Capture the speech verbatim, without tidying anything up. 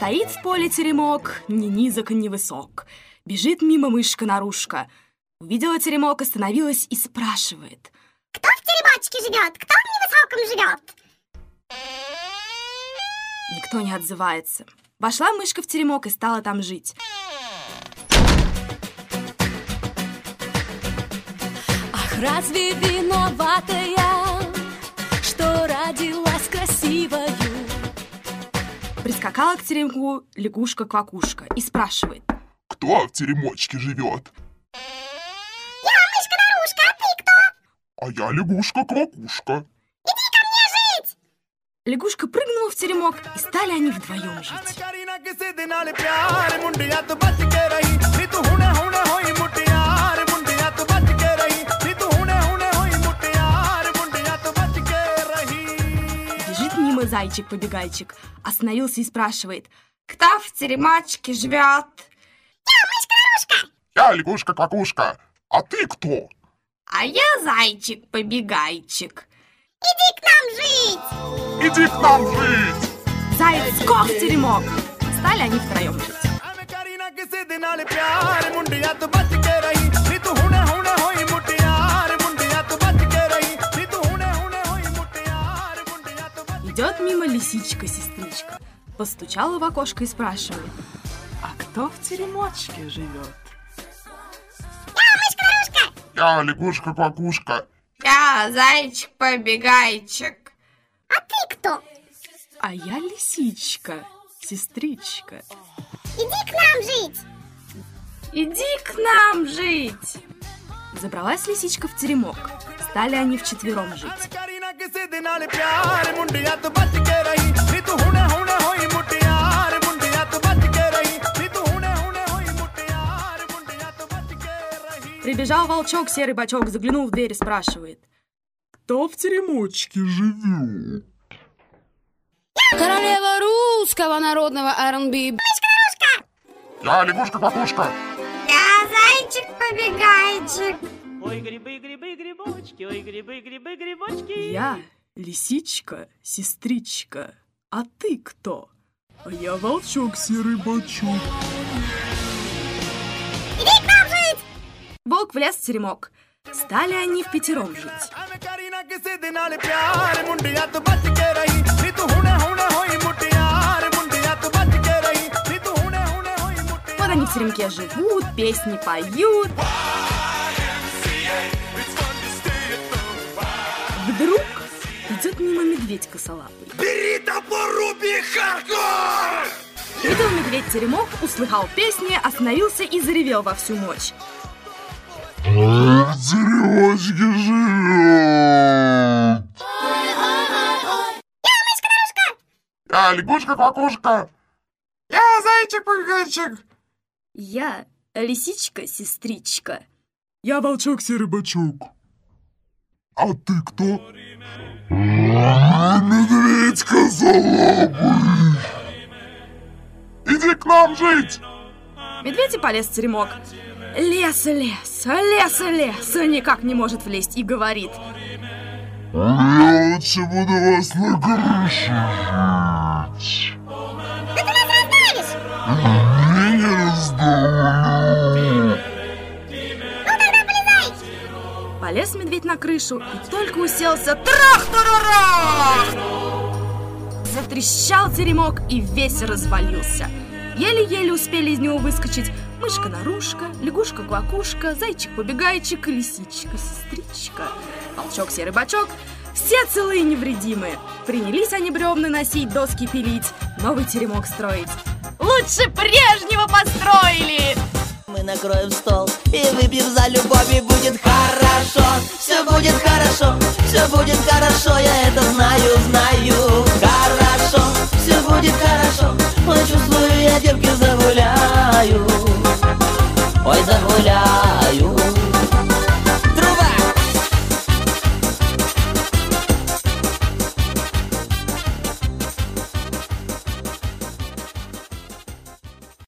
Стоит в поле теремок, ни низок, ни высок. Бежит мимо мышка-нарушка. Увидела теремок, остановилась и спрашивает: кто в теремочке живет? Кто в невысоком живет? Никто не отзывается. Вошла мышка в теремок и стала там жить. Ах, разве виновата я, что родилась красивою? Прискакала к теремку лягушка-квакушка и спрашивает: кто в теремочке живет? Я мышка-нарушка, а ты кто? А я лягушка-квакушка. Иди ко мне жить! Лягушка прыгнула в теремок, и стали они вдвоем жить. Бежит мимо зайчик-побегайчик, остановился и спрашивает: кто в теремочке живет? Я мышка-нарушка! Я лягушка-квакушка. А ты кто? А я зайчик-побегайчик. Иди к нам жить! Иди к нам жить! Заяц скок в теремок. Стали они втроем жить. Идет мимо лисичка-сестричка. Постучала в окошко и спрашивает: а кто в теремочке живет? Я мышка-нарушка! Я лягушка-квакушка. Я зайчик-побегайчик. А ты кто? А я лисичка, сестричка. Иди к нам жить! Иди к нам жить! Забралась лисичка в теремок. Стали они вчетвером жить. Прибежал волчок, серый бочок, заглянул в дверь и спрашивает: кто в теремочке живет? Королева русского народного ар энд би. Мышка-нарушка! Я лягушка-квакушка. Я зайчик-побегайчик. Ой, грибы, грибы, грибочки, ой, грибы, грибы, грибочки. Я лисичка, сестричка. А ты кто? А я волчок, серый бочок. Иди к нам жить! Волк влез в теремок. Стали они впятером жить. Вот они в теремке живут, песни поют. Вдруг идет мимо медведь косолапый. Бери топор, руби, хардкор! Видел медведь теремок, услыхал песни, остановился и заревел во всю мощь. В теремочке живет. Я мышка-нарушка! Я лягушка-квакушка. Я зайчик-побегайчик. Я лисичка-сестричка. Я волчок, серый бочок. А ты кто? Медведь косолапый. Иди к нам жить. Медведь и полез в теремок. Лес, лес, лес, лес, никак не может влезть и говорит: я лучше буду вас на крыше жить. Да ты нас раздавишь! Я не раздавлю. Ну тогда полезай! Полез медведь на крышу и только уселся, трах-тарарах! Затрещал теремок и весь развалился. Еле-еле успели из него выскочить мышка-нарушка, лягушка-квакушка, зайчик-побегайчик и лисичка-сестричка. Волчок, серый бочок. Все целые и невредимые. Принялись они бревна носить, доски пилить, новый теремок строить. Лучше прежнего построили! Мы накроем стол и выпьем за любовь, и будет хорошо. Все будет хорошо, все будет хорошо, я это знаю, знаю. Хорошо, все будет хорошо, ой, чувствую, я девки загуляю. Ой, за